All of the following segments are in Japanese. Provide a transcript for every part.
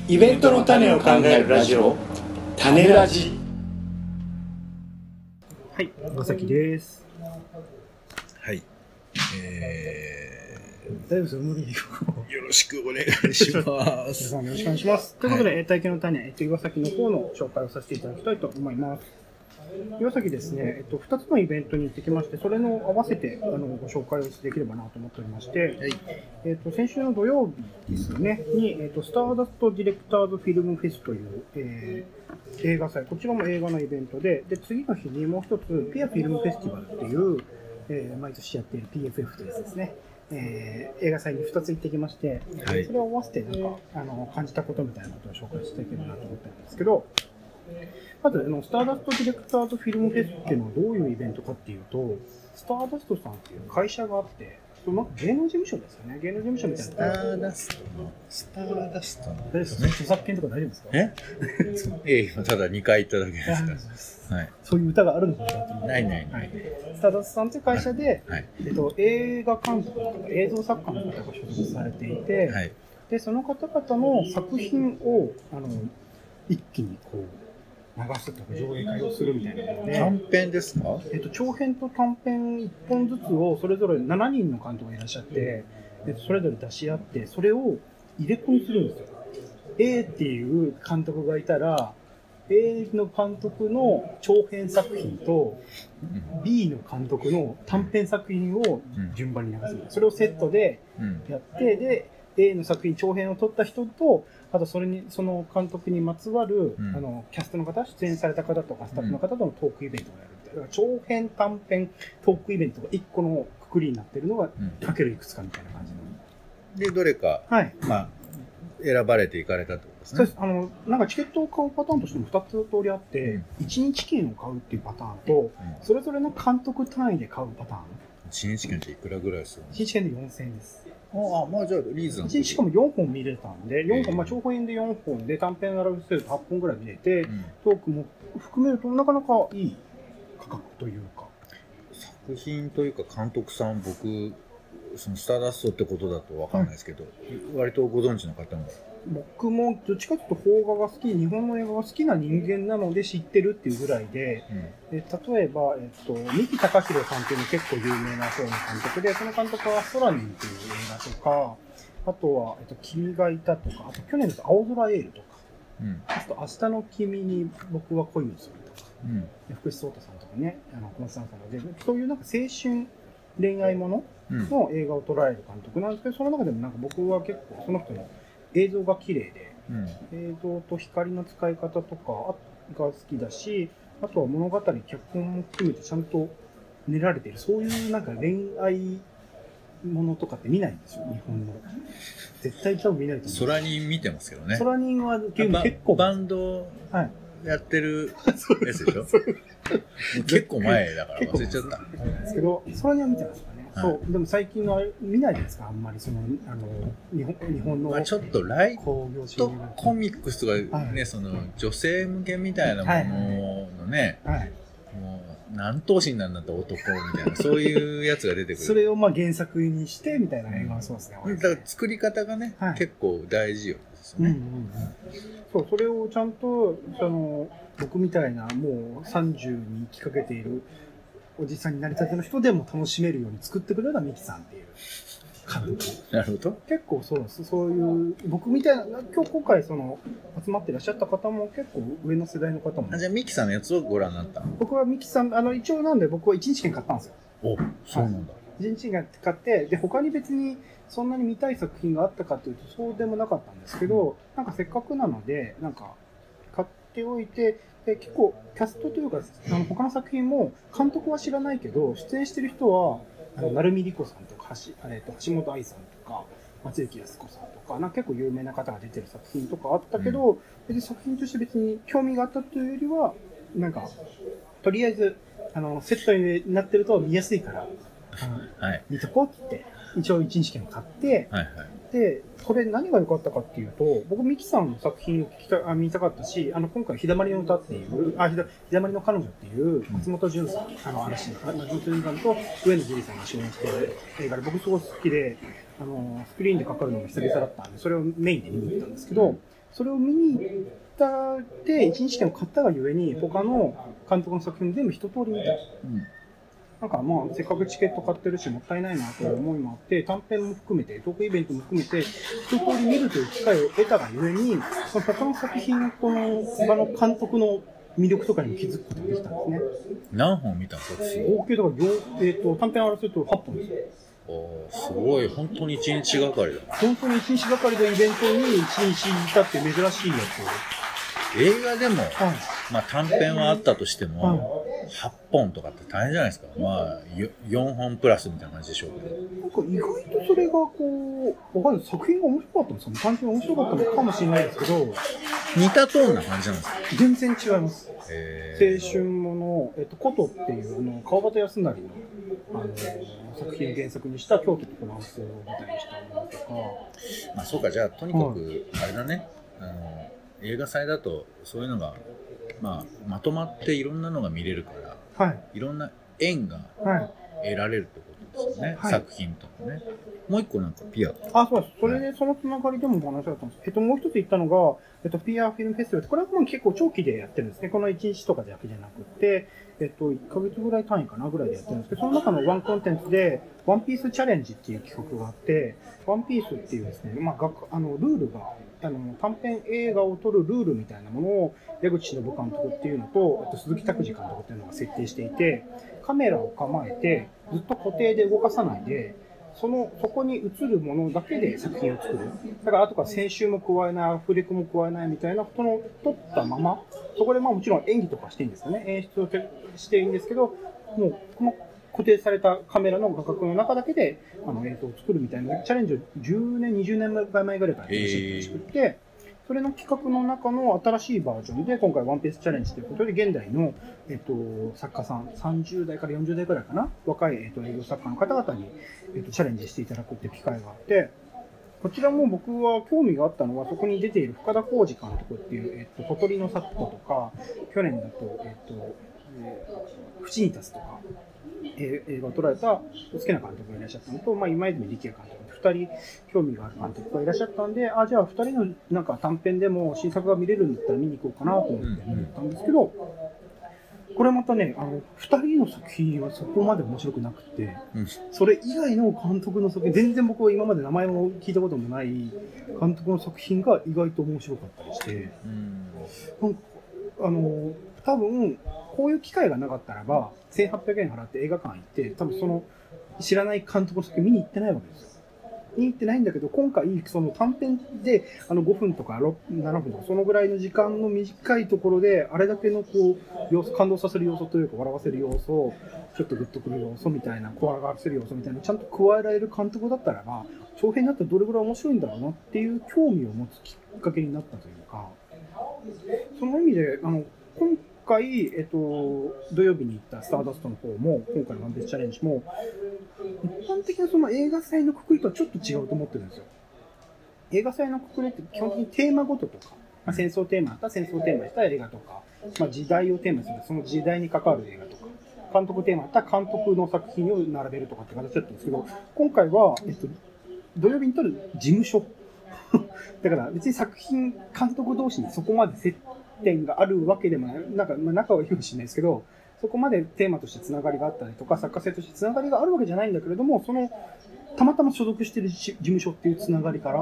イベントの種を考えるラジオ、種ラジ。 はい、岩崎です。 はい。 大丈夫ですよ、無理に。 よろしくお願いします。 よろしくお願いします。ということで、体験の種、岩崎の方の紹介をさせていただきたいと思います。岩崎ですね、2つのイベントに行ってきまして、それの合わせてご紹介をできればなと思っておりまして、はい、先週の土曜日ですね、に、スターダストディレクターズフィルムフェスという、映画祭、こちらも映画のイベントで、次の日にもう一つ、ピアフィルムフェスティバルっていう、毎年やっている PFF というやつですね。映画祭に2つ行ってきまして、はい、それを合わせて感じたことみたいなことを紹介していければなと思ってるんですけど、まずスターダストディレクターズフィルムフェスっていうのはどういうイベントかっていうと、スターダストさんっていう会社があって、なんか芸能事務所ですよね。芸能事務所みたいな。 スターダストの。 大丈夫ですか？著作権とか大丈夫ですか？ 今ただ2回言っただけですから。はい。 そういう歌があるのかなと思って。 ない。 スターダストさんという会社で、 はい、 映画監督とか映像作家の方が所属されていて、はい、でその方々の作品を一気にこう流すとか上映会をするみたいなので、 短編ですか？ 長編と短編1本ずつをそれぞれ7人の監督がいらっしゃって、それぞれ出し合ってそれを入れ込みするんですよ。A っていう監督がいたら A の監督の長編作品と B の監督の短編作品を順番に流すんです。それをセットでやって、で A の作品長編を撮った人と、あとその監督にまつわる、キャストの方、出演された方とかスタッフの方とのトークイベントをやるみたいな。だから長編短編トークイベントが1個のくくりになってるのがかけるいくつかみたいな感じでどれか、はい、選ばれていかれたってことですね。 そうです。なんかチケットを買うパターンとしても2つ通りあって、1日券を買うっていうパターンと、それぞれの監督単位で買うパターン。 1日券っていくらぐらいするの？ 1日券で4000円です。 じゃあリーズナブル。 1日しかも4本見れたんで、4本、長編で4本で短編並べてると8本ぐらい見れて、トークも含めるとなかなかいい価格というか。 作品というか監督さん、僕、そのスターダストってことだと分かんないですけど、割とご存知の方も。 僕もどっちかというと邦画が好き、日本の映画が好きな人間なので知ってるっていうぐらいで、例えば、三木孝弘さんっていうの結構有名な方の監督で、その監督は空にっていう映画とか、あとは、君がいたとか、あと去年だと青空エールとか、あと明日の君に僕は恋をするとか、福士蒼汰さんとかね、小松さんとかで、そういうなんか青春恋愛ものの映画を捉える監督なんですけど、その中でもなんか僕は結構その人の映像が綺麗で、映像と光の使い方とかが好きだし、あとは物語、脚本も含めてちゃんと練られている、そういうなんか恋愛ものとかって見ないんですよ、日本の。絶対多分見ないと思う。 空人見てますけどね。 空人は結構バンドやってるやつでしょ？結構前だから忘れちゃった。 ですけど、空人は見てますかね。そう、でも最近は見ないですか、あんまり日本の、 ちょっとライトコミックスとかね、その女性向けみたいなもののね、もう何頭身なんだった男みたいなそういうやつが出てくる。 それを原作にしてみたいな映画はそうですね。 だから作り方がね、結構大事よですよね。 そう、それをちゃんと僕みたいなもう30に行きかけているおじさんになりたての人でも楽しめるように作ってくれるのはミキさんっていう監督。 なるほど。 結構そうです。そういう僕みたいな今回集まっていらっしゃった方も結構上の世代の方も。 じゃあミキさんのやつをご覧になった？ 僕はミキさん一応なんで僕は1日券買ったんですよ。 お、そうなんだ。 1日券買ってで他に別にそんなに見たい作品があったかというとそうでもなかったんですけど、なんかせっかくなのでなんか買っておいて。で結構キャストというか他の作品も監督は知らないけど出演してる人は成海莉子さんとか橋本愛さんとか松雪泰子さんとか結構有名な方が出てる作品とかあったけど、別に作品として別に興味があったというよりはなんかとりあえずセットになってると見やすいから見とこうって一応1日券買って、でこれ何が良かったかっていうと、僕ミキさんの作品を見たかったし、今回日だまりの歌っていう日だまりの彼女っていう松本潤さん、嵐の松本潤さんと上野樹里さんが主演している映画で僕すごい好きで、スクリーンでかかるのが久々だったんでそれをメインで見に行ったんですけど、 それを見に行ったで1日でも買ったがゆえに他の監督の作品全部一通り見た、なんかまあせっかくチケット買ってるしもったいないなという思いもあって短編も含めてトークイベントも含めて一通り見るという機会を得たがゆえにその他の作品この他の監督の魅力とかにも気づくことができたんですね。 何本見たんですか？ 合計だから短編合わせると8本ですよ。 すごい、本当に1日がかりだ。 本当に1日がかりでイベントに1日いたって珍しいやつを。 映画でも、まあ短編はあったとしても、8本とかって大変じゃないですか。まあ4本プラスみたいな感じでしょうけど。 なんか意外とそれがこう、わかんない。作品が面白かったんですよね。単純に面白かったのかもしれないですけど。 似たトーンな感じなんですか？ 全然違います。青春もの、コトっていう川端康成の、作品を原作にした京都とフランスを舞台にしたものとか。 まあそうか、じゃあとにかく、あれだね。映画祭だとそういうのが、まあ、まとまっていろんなのが見れるから、いろんな縁が得られるってことですよね、作品とかね。もう一個なんかピア。 そうです。それでそのつながりでもお話だったんです。もう一つ言ったのが、ピアフィルムフェスティバル。これはもう結構長期でやってるんですね。この1日とかだけじゃなくて、1ヶ月ぐらい単位かなぐらいでやってるんですけど、その中のワンコンテンツで、ワンピースチャレンジっていう企画があって、ワンピースっていうですね、まあ、ルールが、短編映画を撮るルールみたいなものを出口忍監督っていうのと鈴木拓司監督っていうのが設定していて、カメラを構えてずっと固定で動かさないでそこに映るものだけで作品を作る。だから後から編集も加えない、アフレコも加えないみたいなことの撮ったまま、そこでまあもちろん演技とかしていいんですよね。演出をしていいんですけど、もうこの固定されたカメラの画角の中だけで映像を作るみたいなチャレンジを10年、20年前ぐらいからやって作って、それの企画の中の新しいバージョンで、今回ワンピースチャレンジということで、現代の、作家さん、30代から40代くらいかな、若い、営業作家の方々に、チャレンジしていただくっていう機会があって、こちらも僕は興味があったのは、そこに出ている深田浩二監督っていう、小鳥の里とか、去年だと、淵に立つとか、映画を撮られた好きな監督がいらっしゃったのと、今泉力也監督、2人興味がある監督がいらっしゃったんで、じゃあ2人のなんか短編でも新作が見れるんだったら見に行こうかなと思って見に行ったんですけど、これまたね、2人の作品はそこまで面白くなくて、それ以外の監督の作品、全然僕は今まで名前も聞いたこともない監督の作品が意外と面白かったりして、多分こういう機会がなかったらば1800円払って映画館行って多分その知らない監督の作品見に行ってないわけですよ。見に行ってないんだけど、今回その短編で5分とか7分とかそのぐらいの時間の短いところであれだけのこう要素、感動させる要素というか笑わせる要素、ちょっとグッとくる要素みたいな、怖がらせる要素みたいなちゃんと加えられる監督だったらば長編になったらどれぐらい面白いんだろうなっていう興味を持つきっかけになったというか、その意味で今回、土曜日に行ったスターダストの方も、今回のワンピースチャレンジも、一般的なその映画祭のくくりとはちょっと違うと思ってるんですよ。映画祭のくくりって基本的にテーマごととか、戦争テーマだったら戦争テーマにした映画とか、時代をテーマにするその時代に関わる映画とか、監督テーマだったら監督の作品を並べるとかって形だったんですけど、今回は、土曜日にとる事務所。だから別に作品、監督同士にそこまで接点があるわけでもない、なんか仲はいいかもしれないですけど、そこまでテーマとしてつながりがあったりとか、作家性としてつながりがあるわけじゃないんだけれども、たまたま所属している事務所っていうつながりから、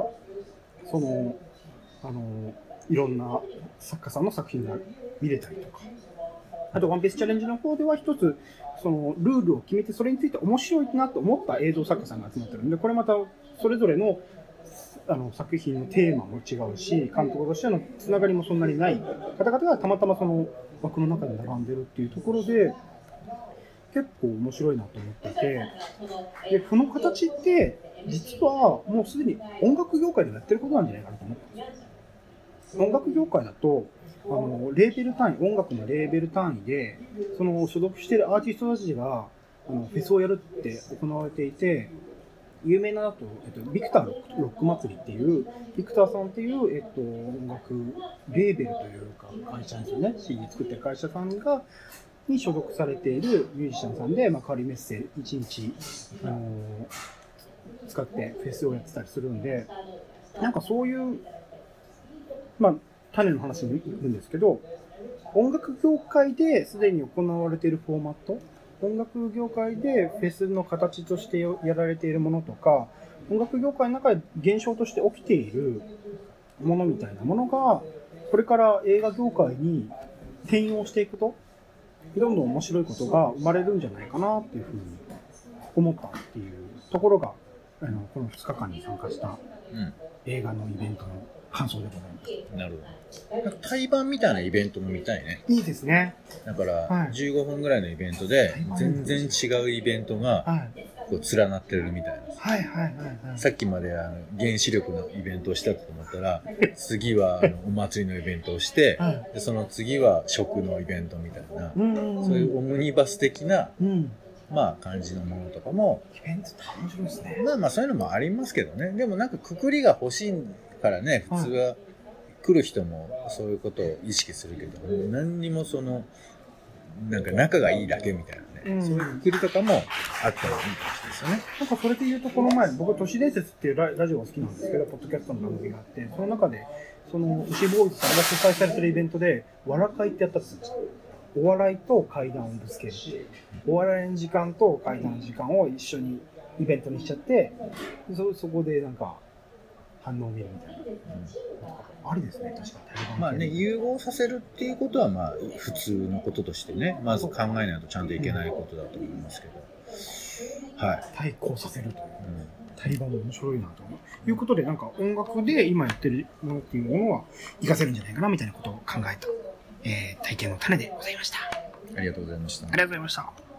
いろんな作家さんの作品が見れたりとか、あとワンピースチャレンジの方では一つ、ルールを決めて、それについて面白いなと思った映像作家さんが集まってるんで、これまたそれぞれの作品のテーマも違うし、監督としてのつながりもそんなにない方々がたまたまその枠の中で並んでるっていうところで結構面白いなと思ってて、でこの形って実はもうすでに音楽業界でもやってることなんじゃないかなと思ってます。音楽業界だとレーベル単位、音楽のレーベル単位でその所属しているアーティストたちがフェスをやるって行われていて、有名なだと、ビクターロック祭りっていう、ビクターさんっていう、音楽レーベルというか会社ですよね。CD 作ってる会社さんに所属されているミュージシャンさんで、仮メッセ1日、使ってフェスをやってたりするんで、なんかそういう、 まあ、種の話に行くんですけど、音楽業界ですでに行われているフォーマット、音楽業界でフェスの形としてやられているものとか、音楽業界の中で現象として起きているものみたいなものが、これから映画業界に転用していくと、どんどん面白いことが生まれるんじゃないかなっていうふうに思ったっていうところが、この2日間に参加した映画のイベントの感想でございます。 なるほど。対バンみたいなイベントも見たいね。 いいですね。 だから15分ぐらいのイベントで全然違うイベントがこう連なってるみたいな。さっきまで原子力のイベントをしたと思ったら、次はお祭りのイベントをして、でその次は食のイベントみたいな、そういうオムニバス的な、まあ感じのものとかも、 イベントって面白いですね。 まあそういうのもありますけどね。でもなんかくくりが欲しいからね、普通は来る人もそういうことを意識するけど、何にもそのなんか仲がいいだけみたいなね、そういうくくりとかもあったらいいかもしれないですよね。 なんかそれで言うと、この前僕都市伝説っていうラジオが好きなんですけど、ポッドキャストの番組があって、その中でその牛ボーイズさんが主催されてるイベントで笑会ってやったって言ってました。お笑いと怪談をぶつけるっていう、お笑いの時間と怪談の時間を一緒にイベントにしちゃって、そこでなんか反応を見るみたいな、ありですね。確かにまあね、融合させるっていうことはまあ普通のこととしてね、まず考えないとちゃんといけないことだと思いますけど、はい、 対抗させるという、対バンも面白いなということで、なんか音楽で今やってるものっていうものは活かせるんじゃないかなみたいなことを考えた、体験の種でございました。 ありがとうございました。 ありがとうございました。